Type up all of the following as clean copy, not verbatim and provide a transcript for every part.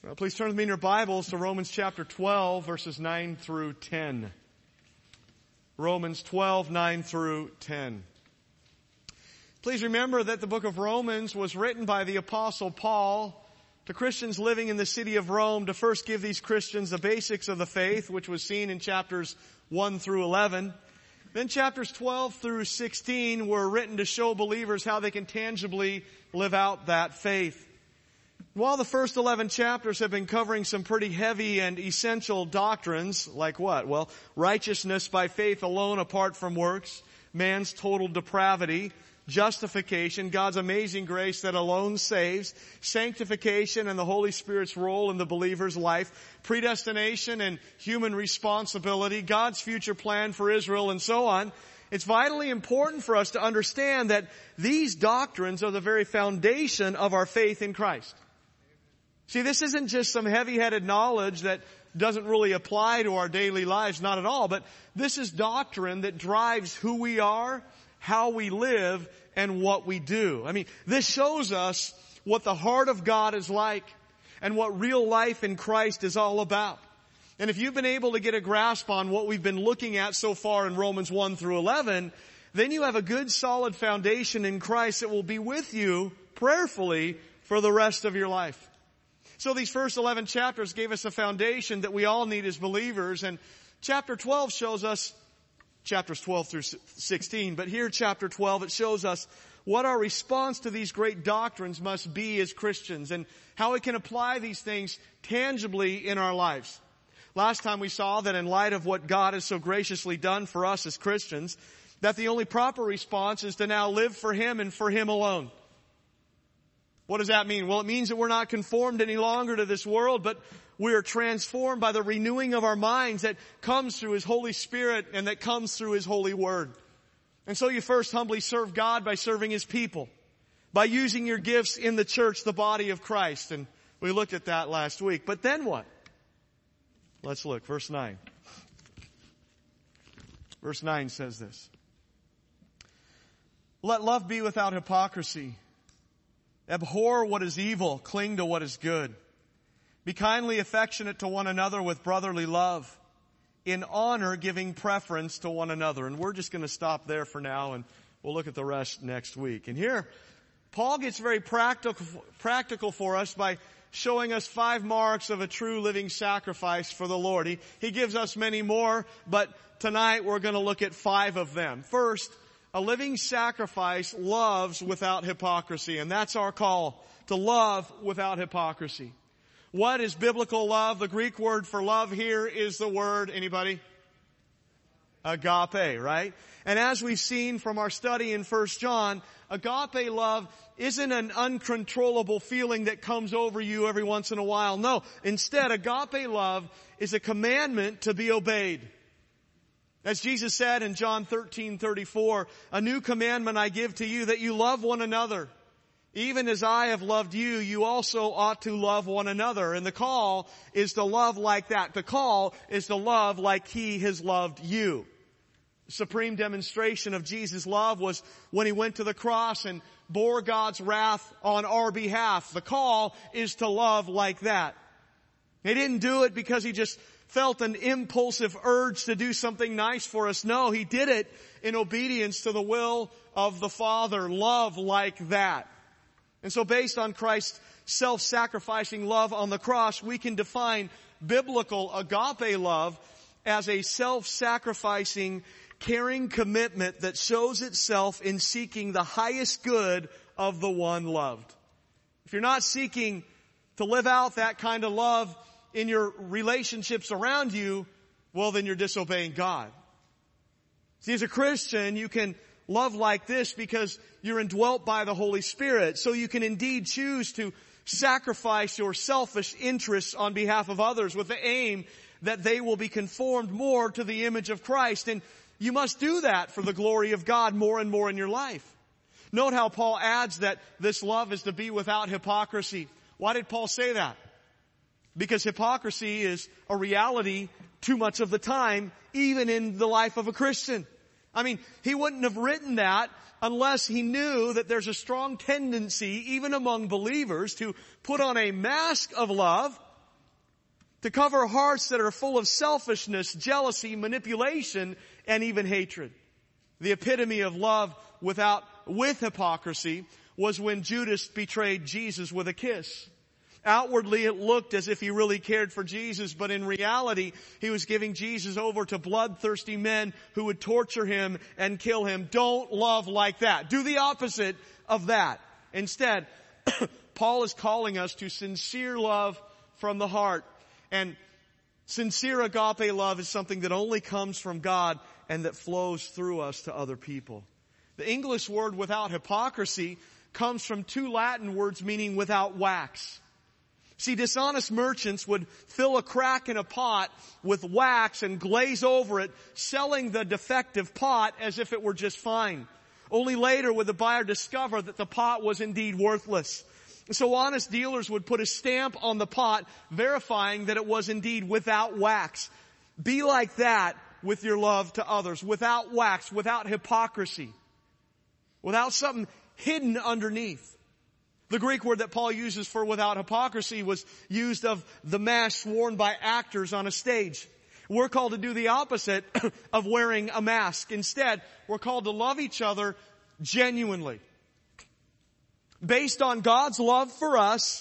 Please turn with me in your Bibles to Romans chapter 12, verses 9 through 10. Romans 12, 9 through 10. Please remember that the book of Romans was written by the Apostle Paul to Christians living in the city of Rome to first give these Christians the basics of the faith, which was seen in chapters 1 through 11. Then chapters 12 through 16 were written to show believers how they can tangibly live out that faith. While the first 11 chapters have been covering some pretty heavy and essential doctrines, like what? Well, righteousness by faith alone apart from works, man's total depravity, justification, God's amazing grace that alone saves, sanctification and the Holy Spirit's role in the believer's life, predestination and human responsibility, God's future plan for Israel, and so on. It's vitally important for us to understand that these doctrines are the very foundation of our faith in Christ. See, this isn't just some heavy-headed knowledge that doesn't really apply to our daily lives, not at all, but this is doctrine that drives who we are, how we live, and what we do. I mean, this shows us what the heart of God is like and what real life in Christ is all about. And if you've been able to get a grasp on what we've been looking at so far in Romans 1 through 11, then you have a good solid foundation in Christ that will be with you prayerfully for the rest of your life. So these first 11 chapters gave us a foundation that we all need as believers. And chapter 12 shows us, chapters 12 through 16, but here chapter 12, it shows us what our response to these great doctrines must be as Christians and how we can apply these things tangibly in our lives. Last time we saw that in light of what God has so graciously done for us as Christians, that the only proper response is to now live for Him and for Him alone. What does that mean? Well, it means that we're not conformed any longer to this world, but we are transformed by the renewing of our minds that comes through His Holy Spirit and that comes through His holy Word. And so you first humbly serve God by serving His people, by using your gifts in the church, the body of Christ. And we looked at that last week. But then what? Let's look. Verse 9. Verse 9 says this. Let love be without hypocrisy. Abhor what is evil, cling to what is good. Be kindly affectionate to one another with brotherly love, in honor giving preference to one another. And we're just going to stop there for now, and we'll look at the rest next week. And here, Paul gets very practical for us by showing us 5 marks of a true living sacrifice for the Lord. He gives us many more, but tonight we're going to look at 5 of them. First, a living sacrifice loves without hypocrisy, and that's our call, to love without hypocrisy. What is biblical love? The Greek word for love here is the word, anybody? Agape, right? And as we've seen from our study in 1 John, agape love isn't an uncontrollable feeling that comes over you every once in a while. No, instead, agape love is a commandment to be obeyed. As Jesus said in John 13:34, a new commandment I give to you, that you love one another. Even as I have loved you, you also ought to love one another. And the call is to love like that. The call is to love like He has loved you. The supreme demonstration of Jesus' love was when He went to the cross and bore God's wrath on our behalf. The call is to love like that. He didn't do it because He just felt an impulsive urge to do something nice for us. No, He did it in obedience to the will of the Father. Love like that. And so based on Christ's self-sacrificing love on the cross, we can define biblical agape love as a self-sacrificing, caring commitment that shows itself in seeking the highest good of the one loved. If you're not seeking to live out that kind of love in your relationships around you, well, then you're disobeying God. See, as a Christian, you can love like this because you're indwelt by the Holy Spirit. So you can indeed choose to sacrifice your selfish interests on behalf of others with the aim that they will be conformed more to the image of Christ. And you must do that for the glory of God more and more in your life. Note how Paul adds that this love is to be without hypocrisy. Why did Paul say that? Because hypocrisy is a reality too much of the time, even in the life of a Christian. I mean, he wouldn't have written that unless he knew that there's a strong tendency, even among believers, to put on a mask of love To cover hearts that are full of selfishness, jealousy, manipulation, and even hatred. The epitome of love with hypocrisy was when Judas betrayed Jesus with a kiss. Outwardly, it looked as if he really cared for Jesus, but in reality, he was giving Jesus over to bloodthirsty men who would torture him and kill him. Don't love like that. Do the opposite of that. Instead, Paul is calling us to sincere love from the heart. And sincere agape love is something that only comes from God and that flows through us to other people. The English word without hypocrisy comes from two Latin words meaning without wax. See, dishonest merchants would fill a crack in a pot with wax and glaze over it, selling the defective pot as if it were just fine. Only later would the buyer discover that the pot was indeed worthless. So honest dealers would put a stamp on the pot, verifying that it was indeed without wax. Be like that with your love to others, without wax, without hypocrisy, without something hidden underneath. The Greek word that Paul uses for without hypocrisy was used of the mask worn by actors on a stage. We're called to do the opposite of wearing a mask. Instead, we're called to love each other genuinely. Based on God's love for us,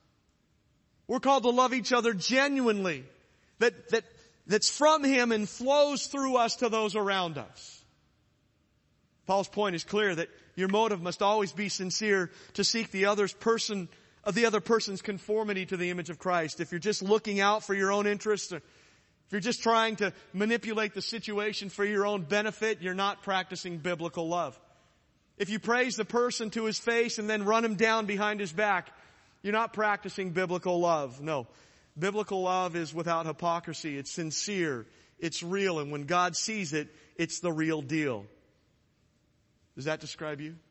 we're called to love each other genuinely. That's from Him and flows through us to those around us. Paul's point is clear that your motive must always be sincere to seek the other person's conformity to the image of Christ. If you're just looking out for your own interests, or if you're just trying to manipulate the situation for your own benefit, you're not practicing biblical love. If you praise the person to his face and then run him down behind his back, you're not practicing biblical love. No. Biblical love is without hypocrisy. It's sincere. It's real. And when God sees it, it's the real deal. Does that describe you?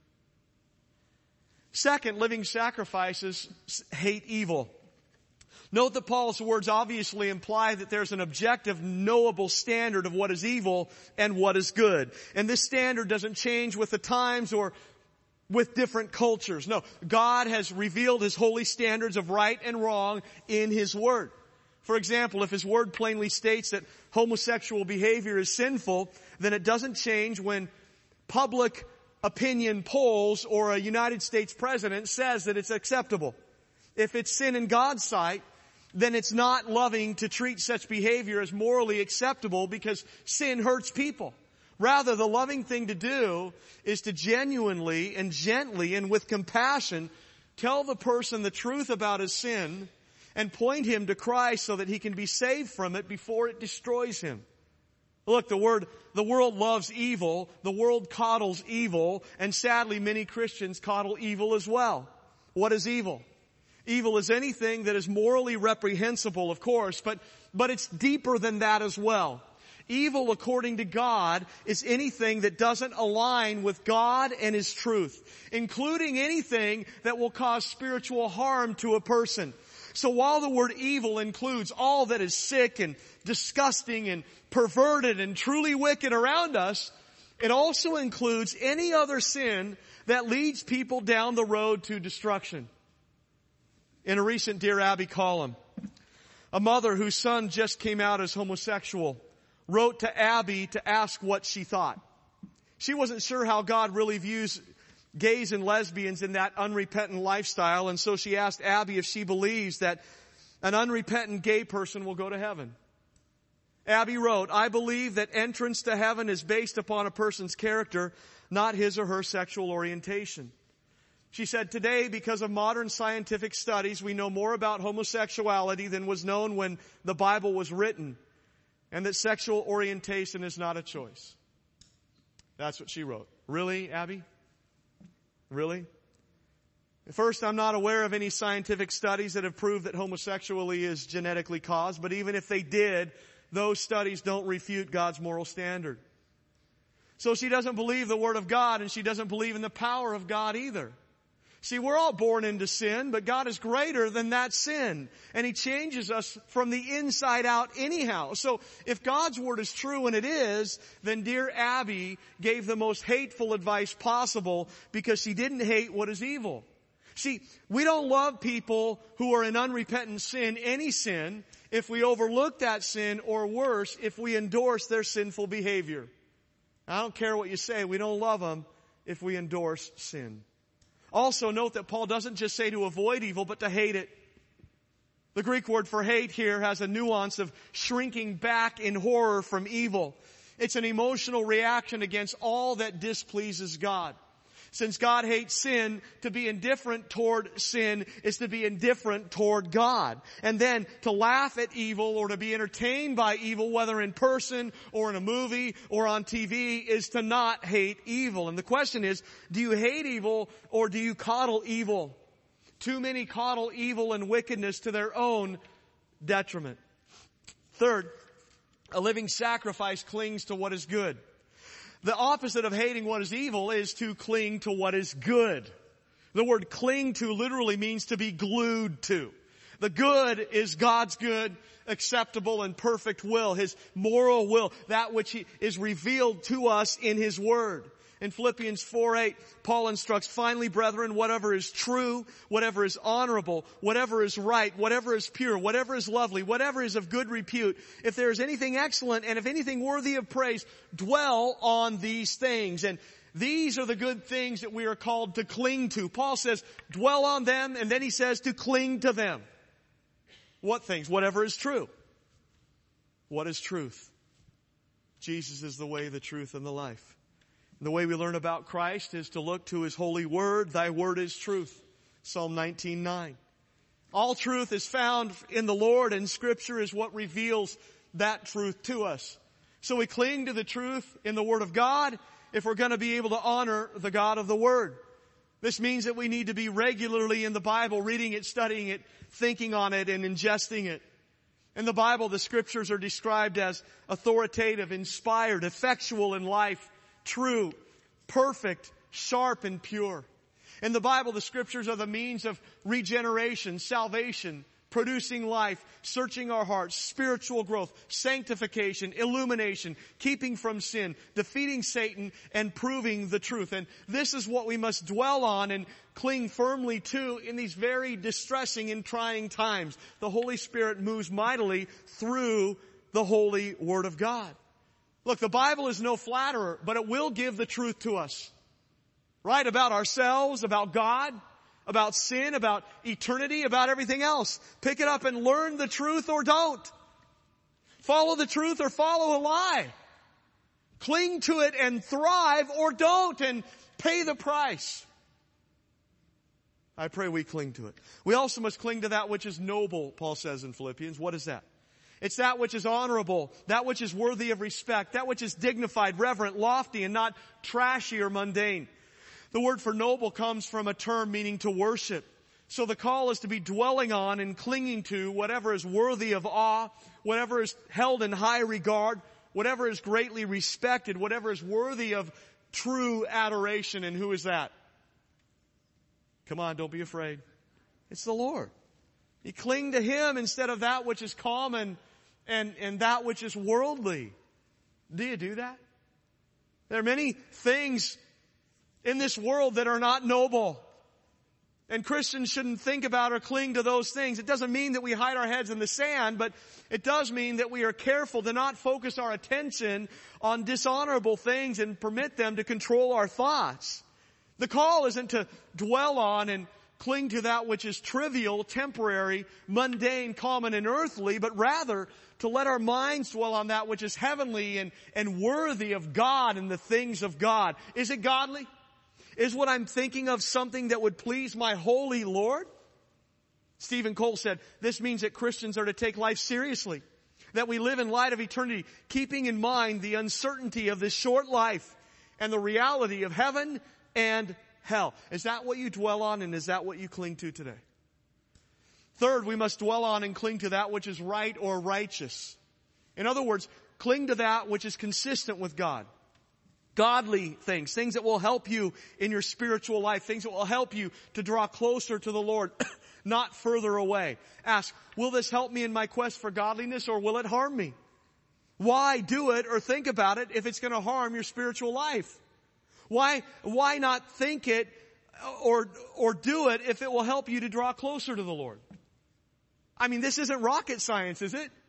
Second, living sacrifices hate evil. Note that Paul's words obviously imply that there's an objective, knowable standard of what is evil and what is good. And this standard doesn't change with the times or with different cultures. No, God has revealed His holy standards of right and wrong in His Word. For example, if His Word plainly states that homosexual behavior is sinful, then it doesn't change when public opinion polls or a United States president says that it's acceptable. If it's sin in God's sight, then it's not loving to treat such behavior as morally acceptable because sin hurts people. Rather, the loving thing to do is to genuinely and gently and with compassion tell the person the truth about his sin and point him to Christ so that he can be saved from it before it destroys him. Look, the world loves evil, the world coddles evil, and sadly many Christians coddle evil as well. What is evil? Evil is anything that is morally reprehensible, of course, but it's deeper than that as well. Evil, according to God, is anything that doesn't align with God and His truth, including anything that will cause spiritual harm to a person. So while the word evil includes all that is sick and disgusting and perverted and truly wicked around us, it also includes any other sin that leads people down the road to destruction. In a recent Dear Abby column, a mother whose son just came out as homosexual wrote to Abby to ask what she thought. She wasn't sure how God really views gays and lesbians in that unrepentant lifestyle, and so she asked Abby if she believes that an unrepentant gay person will go to heaven. Abby wrote, "I believe that entrance to heaven is based upon a person's character, not his or her sexual orientation." She said, "Today, because of modern scientific studies, we know more about homosexuality than was known when the Bible was written, and that sexual orientation is not a choice." That's what she wrote. Really, Abby? Really? First, I'm not aware of any scientific studies that have proved that homosexuality is genetically caused, but even if they did, those studies don't refute God's moral standard. So she doesn't believe the Word of God, and she doesn't believe in the power of God either. See, we're all born into sin, but God is greater than that sin. And He changes us from the inside out anyhow. So if God's Word is true, and it is, then dear Abby gave the most hateful advice possible because she didn't hate what is evil. See, we don't love people who are in unrepentant sin, any sin, if we overlook that sin, or worse, if we endorse their sinful behavior. I don't care what you say, we don't love them if we endorse sin. Also note that Paul doesn't just say to avoid evil, but to hate it. The Greek word for hate here has a nuance of shrinking back in horror from evil. It's an emotional reaction against all that displeases God. Since God hates sin, to be indifferent toward sin is to be indifferent toward God. And then to laugh at evil or to be entertained by evil, whether in person or in a movie or on TV, is to not hate evil. And the question is, do you hate evil or do you coddle evil? Too many coddle evil and wickedness to their own detriment. Third, a living sacrifice clings to what is good. The opposite of hating what is evil is to cling to what is good. The word cling to literally means to be glued to. The good is God's good, acceptable, and perfect will, His moral will, that which is revealed to us in His Word. In Philippians 4:8, Paul instructs, finally, brethren, whatever is true, whatever is honorable, whatever is right, whatever is pure, whatever is lovely, whatever is of good repute, if there is anything excellent and if anything worthy of praise, dwell on these things. And these are the good things that we are called to cling to. Paul says, dwell on them, and then he says to cling to them. What things? Whatever is true. What is truth? Jesus is the way, the truth, and the life. The way we learn about Christ is to look to His holy word. Thy word is truth. Psalm 19:9. All truth is found in the Lord, and Scripture is what reveals that truth to us. So we cling to the truth in the Word of God if we're going to be able to honor the God of the Word. This means that we need to be regularly in the Bible, reading it, studying it, thinking on it, and ingesting it. In the Bible, the Scriptures are described as authoritative, inspired, effectual in life, true, perfect, sharp, and pure. In the Bible, the Scriptures are the means of regeneration, salvation, producing life, searching our hearts, spiritual growth, sanctification, illumination, keeping from sin, defeating Satan, and proving the truth. And this is what we must dwell on and cling firmly to in these very distressing and trying times. The Holy Spirit moves mightily through the holy Word of God. Look, the Bible is no flatterer, but it will give the truth to us. Right? About ourselves, about God, about sin, about eternity, about everything else. Pick it up and learn the truth or don't. Follow the truth or follow a lie. Cling to it and thrive or don't and pay the price. I pray we cling to it. We also must cling to that which is noble, Paul says in Philippians. What is that? It's that which is honorable, that which is worthy of respect, that which is dignified, reverent, lofty, and not trashy or mundane. The word for noble comes from a term meaning to worship. So the call is to be dwelling on and clinging to whatever is worthy of awe, whatever is held in high regard, whatever is greatly respected, whatever is worthy of true adoration. And who is that? Come on, don't be afraid. It's the Lord. You cling to Him instead of that which is common and that which is worldly. Do you do that? There are many things in this world that are not noble. And Christians shouldn't think about or cling to those things. It doesn't mean that we hide our heads in the sand, but it does mean that we are careful to not focus our attention on dishonorable things and permit them to control our thoughts. The call isn't to dwell on and cling to that which is trivial, temporary, mundane, common, and earthly, but rather to let our minds dwell on that which is heavenly and worthy of God and the things of God. Is it godly? Is what I'm thinking of something that would please my holy Lord? Stephen Cole said, this means that Christians are to take life seriously, that we live in light of eternity, keeping in mind the uncertainty of this short life and the reality of heaven and hell. Is that what you dwell on, and is that what you cling to today? Third, we must dwell on and cling to that which is right or righteous. In other words, cling to that which is consistent with God. Godly things, things that will help you in your spiritual life, things that will help you to draw closer to the Lord, not further away. Ask, will this help me in my quest for godliness, or will it harm me? Why do it or think about it if it's going to harm your spiritual life? Why not think it or do it if it will help you to draw closer to the Lord. I mean, this isn't rocket science, is it?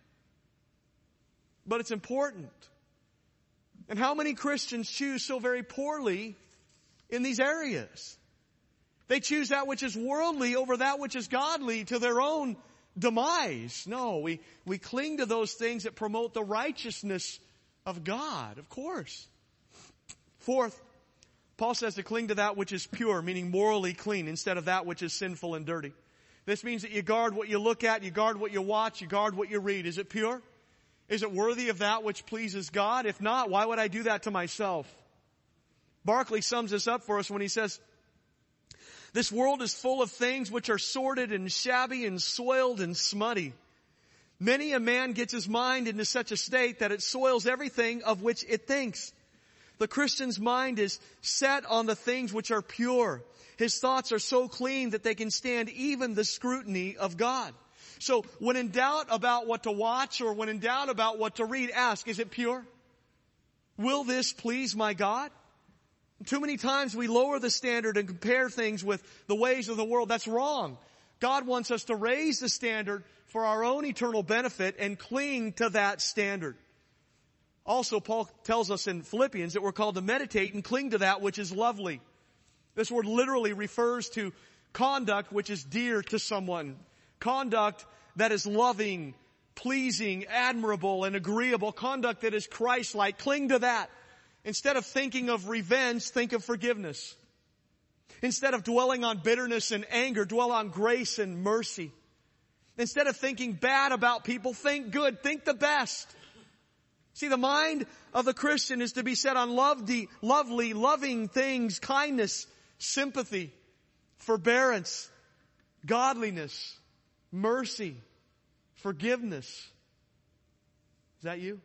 But it's important. And how many Christians choose so very poorly in these areas? They choose that which is worldly over that which is godly to their own demise. No, we cling to those things that promote the righteousness of God, of course. Fourth, Paul says to cling to that which is pure, meaning morally clean, instead of that which is sinful and dirty. This means that you guard what you look at, you guard what you watch, you guard what you read. Is it pure? Is it worthy of that which pleases God? If not, why would I do that to myself? Barclay sums this up for us when he says, this world is full of things which are sordid and shabby and soiled and smutty. Many a man gets his mind into such a state that it soils everything of which it thinks. The Christian's mind is set on the things which are pure. His thoughts are so clean that they can stand even the scrutiny of God. So when in doubt about what to watch or when in doubt about what to read, ask, is it pure? Will this please my God? Too many times we lower the standard and compare things with the ways of the world. That's wrong. God wants us to raise the standard for our own eternal benefit and cling to that standard. Also, Paul tells us in Philippians that we're called to meditate and cling to that which is lovely. This word literally refers to conduct which is dear to someone. Conduct that is loving, pleasing, admirable, and agreeable. Conduct that is Christ-like. Cling to that. Instead of thinking of revenge, think of forgiveness. Instead of dwelling on bitterness and anger, dwell on grace and mercy. Instead of thinking bad about people, think good. Think the best. See, the mind of the Christian is to be set on lovely, loving things, kindness, sympathy, forbearance, godliness, mercy, forgiveness. Is that you?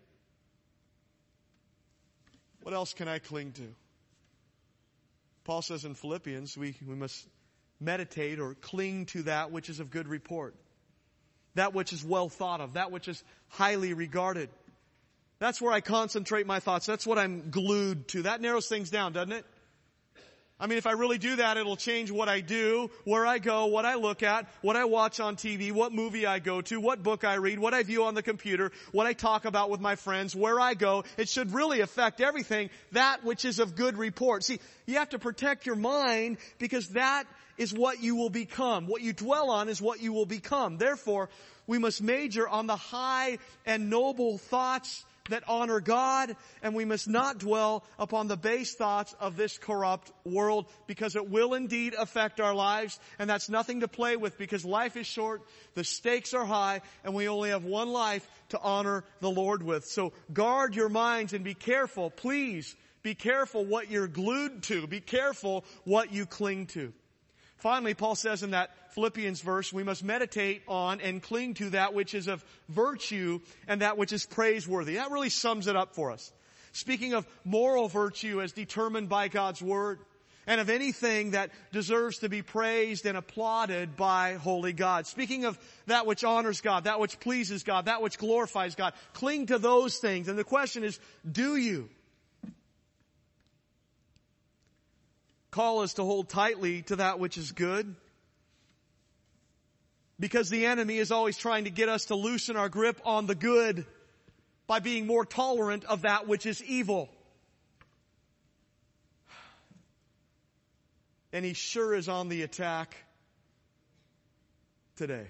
What else can I cling to? Paul says in Philippians, we must meditate or cling to that which is of good report. That which is well thought of. That which is highly regarded. That's where I concentrate my thoughts. That's what I'm glued to. That narrows things down, doesn't it? I mean, if I really do that, it'll change what I do, where I go, what I look at, what I watch on TV, what movie I go to, what book I read, what I view on the computer, what I talk about with my friends, where I go. It should really affect everything, that which is of good report. See, you have to protect your mind because that is what you will become. What you dwell on is what you will become. Therefore, we must major on the high and noble thoughts that honor God, and we must not dwell upon the base thoughts of this corrupt world because it will indeed affect our lives, and that's nothing to play with because life is short, the stakes are high, and we only have one life to honor the Lord with. So guard your minds and be careful, please, be careful what you're glued to. Be careful what you cling to. Finally, Paul says in that Philippians verse, we must meditate on and cling to that which is of virtue and that which is praiseworthy. That really sums it up for us. Speaking of moral virtue as determined by God's Word, and of anything that deserves to be praised and applauded by holy God. Speaking of that which honors God, that which pleases God, that which glorifies God. Cling to those things. And the question is, do you? Call us to hold tightly to that which is good. Because the enemy is always trying to get us to loosen our grip on the good by being more tolerant of that which is evil. And he sure is on the attack today.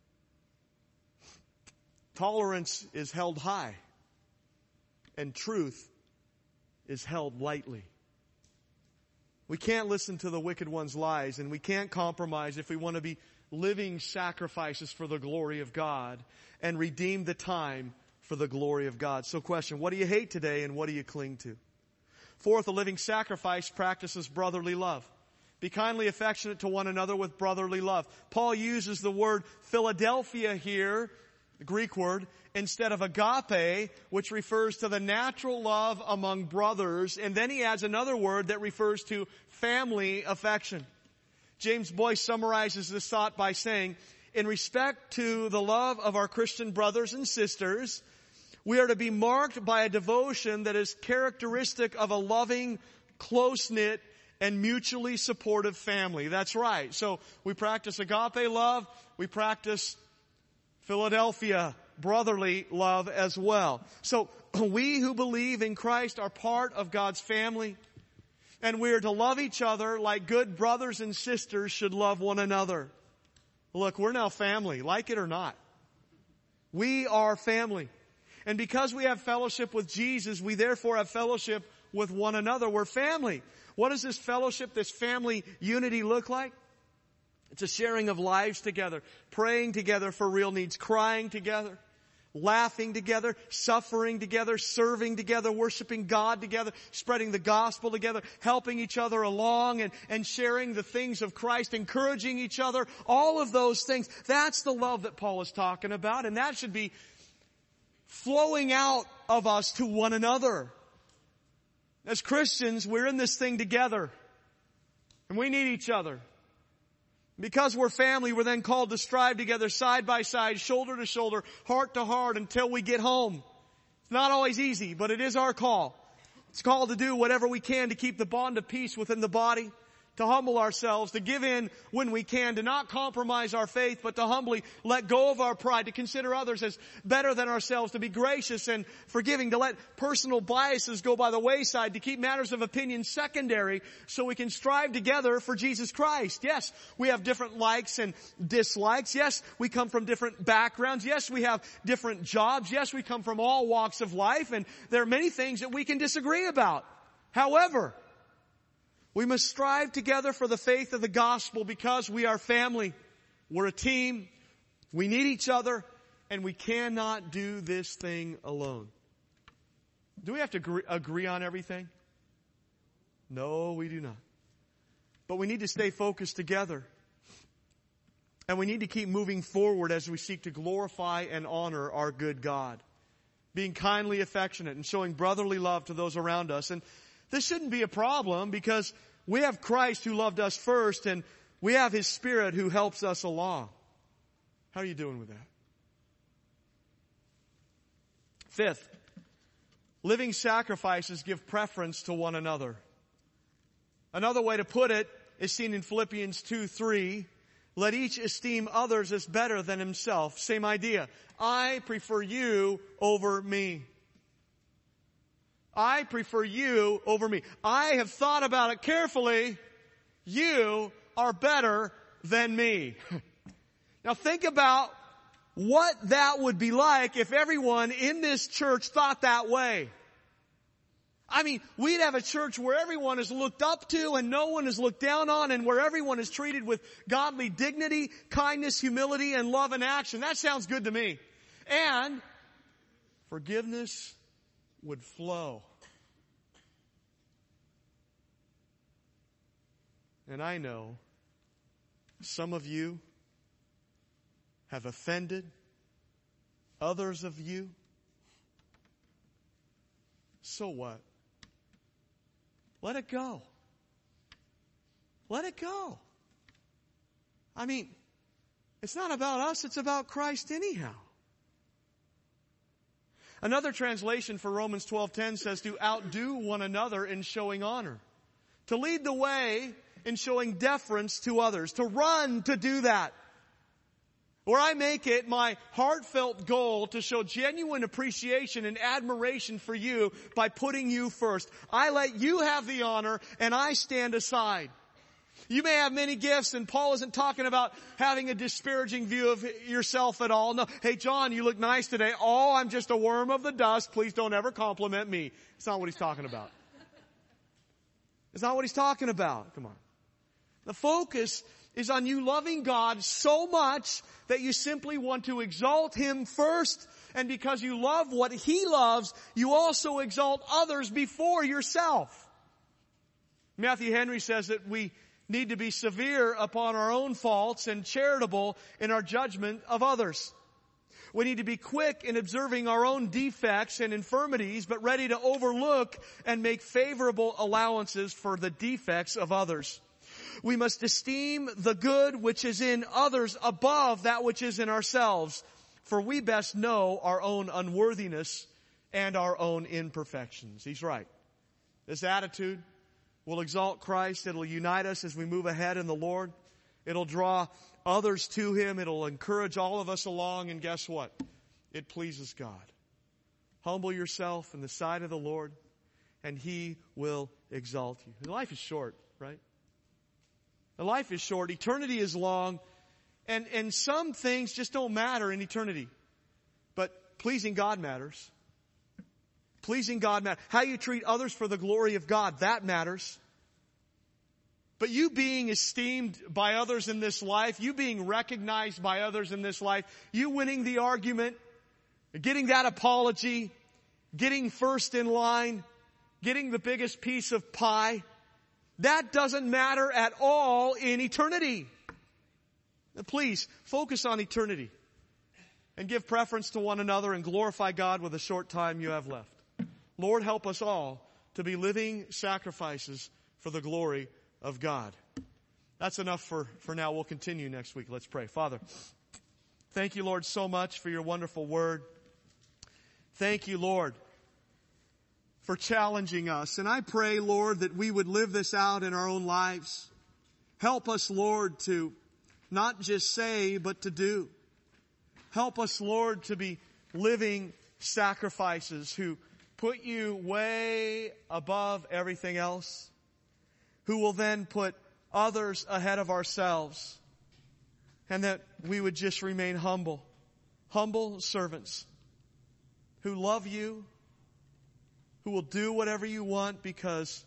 Tolerance is held high, and truth is held lightly. We can't listen to the wicked one's lies, and we can't compromise if we want to be living sacrifices for the glory of God and redeem the time for the glory of God. So question, what do you hate today and what do you cling to? Fourth, a living sacrifice practices brotherly love. Be kindly affectionate to one another with brotherly love. Paul uses the word Philadelphia here, the Greek word, instead of agape, which refers to the natural love among brothers. And then he adds another word that refers to family affection. James Boyce summarizes this thought by saying, in respect to the love of our Christian brothers and sisters, we are to be marked by a devotion that is characteristic of a loving, close-knit, and mutually supportive family. That's right. So we practice agape love. We practice Philadelphia brotherly love as well. So we who believe in Christ are part of God's family, and we are to love each other like good brothers and sisters should love one another. Look, we're now family, like it or not. We are family. And because we have fellowship with Jesus, we therefore have fellowship with one another. We're family. What does this fellowship, this family unity look like? It's a sharing of lives together, praying together for real needs, crying together, laughing together, suffering together, serving together, worshiping God together, spreading the gospel together, helping each other along and sharing the things of Christ, encouraging each other, all of those things. That's the love that Paul is talking about, and that should be flowing out of us to one another. As Christians, we're in this thing together, and we need each other. Because we're family, we're then called to strive together side by side, shoulder to shoulder, heart to heart until we get home. It's not always easy, but it is our call. It's called to do whatever we can to keep the bond of peace within the body, to humble ourselves, to give in when we can, to not compromise our faith, but to humbly let go of our pride, to consider others as better than ourselves, to be gracious and forgiving, to let personal biases go by the wayside, to keep matters of opinion secondary so we can strive together for Jesus Christ. Yes, we have different likes and dislikes. Yes, we come from different backgrounds. Yes, we have different jobs. Yes, we come from all walks of life, and there are many things that we can disagree about. However, we must strive together for the faith of the gospel because we are family. We're a team. We need each other, and we cannot do this thing alone. Do we have to agree on everything? No, we do not. But we need to stay focused together. And we need to keep moving forward as we seek to glorify and honor our good God. Being kindly affectionate and showing brotherly love to those around us. And this shouldn't be a problem because we have Christ who loved us first, and we have His Spirit who helps us along. How are you doing with that? Fifth, living sacrifices give preference to one another. Another way to put it is seen in Philippians 2:3. Let each esteem others as better than himself. Same idea. I prefer you over me. I prefer you over me. I have thought about it carefully. You are better than me. Now think about what that would be like if everyone in this church thought that way. I mean, we'd have a church where everyone is looked up to and no one is looked down on, and where everyone is treated with godly dignity, kindness, humility, and love and action. That sounds good to me. And forgiveness would flow. And I know some of you have offended others of you. So what? Let it go. Let it go. I mean, it's not about us, it's about Christ anyhow. Another translation for Romans 12:10 says to outdo one another in showing honor. To lead the way in showing deference to others. To run to do that. Where I make it my heartfelt goal to show genuine appreciation and admiration for you by putting you first. I let you have the honor and I stand aside. You may have many gifts, and Paul isn't talking about having a disparaging view of yourself at all. No, hey John, you look nice today. Oh, I'm just a worm of the dust. Please don't ever compliment me. It's not what he's talking about. It's not what he's talking about. Come on. The focus is on you loving God so much that you simply want to exalt Him first. And because you love what He loves, you also exalt others before yourself. Matthew Henry says that we need to be severe upon our own faults and charitable in our judgment of others. We need to be quick in observing our own defects and infirmities, but ready to overlook and make favorable allowances for the defects of others. We must esteem the good which is in others above that which is in ourselves, for we best know our own unworthiness and our own imperfections. He's right. This attitude will exalt Christ. It'll unite us as we move ahead in the Lord. It'll draw others to Him. It'll encourage all of us along. And guess what? It pleases God. Humble yourself in the sight of the Lord, and He will exalt you. Life is short, right? Life is short. Eternity is long. And some things just don't matter in eternity. But pleasing God matters. Pleasing God matters. How you treat others for the glory of God, that matters. But you being esteemed by others in this life, you being recognized by others in this life, you winning the argument, getting that apology, getting first in line, getting the biggest piece of pie, that doesn't matter at all in eternity. Please focus on eternity and give preference to one another and glorify God with the short time you have left. Lord, help us all to be living sacrifices for the glory of God. That's enough for now. We'll continue next week. Let's pray. Father, thank you, Lord, so much for your wonderful word. Thank you, Lord, for challenging us. And I pray, Lord, that we would live this out in our own lives. Help us, Lord, to not just say, but to do. Help us, Lord, to be living sacrifices who put you way above everything else, who will then put others ahead of ourselves, and that we would just remain humble servants who love you, who will do whatever you want because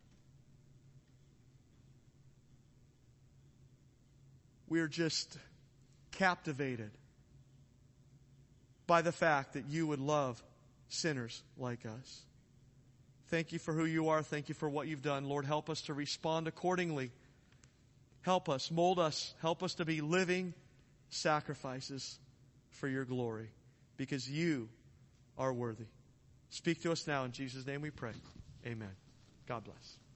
we're just captivated by the fact that you would love sinners like us. Thank you for who you are. Thank you for what you've done. Lord, help us to respond accordingly. Help us, mold us, help us to be living sacrifices for your glory because you are worthy. Speak to us now. In Jesus' name we pray. Amen. God bless.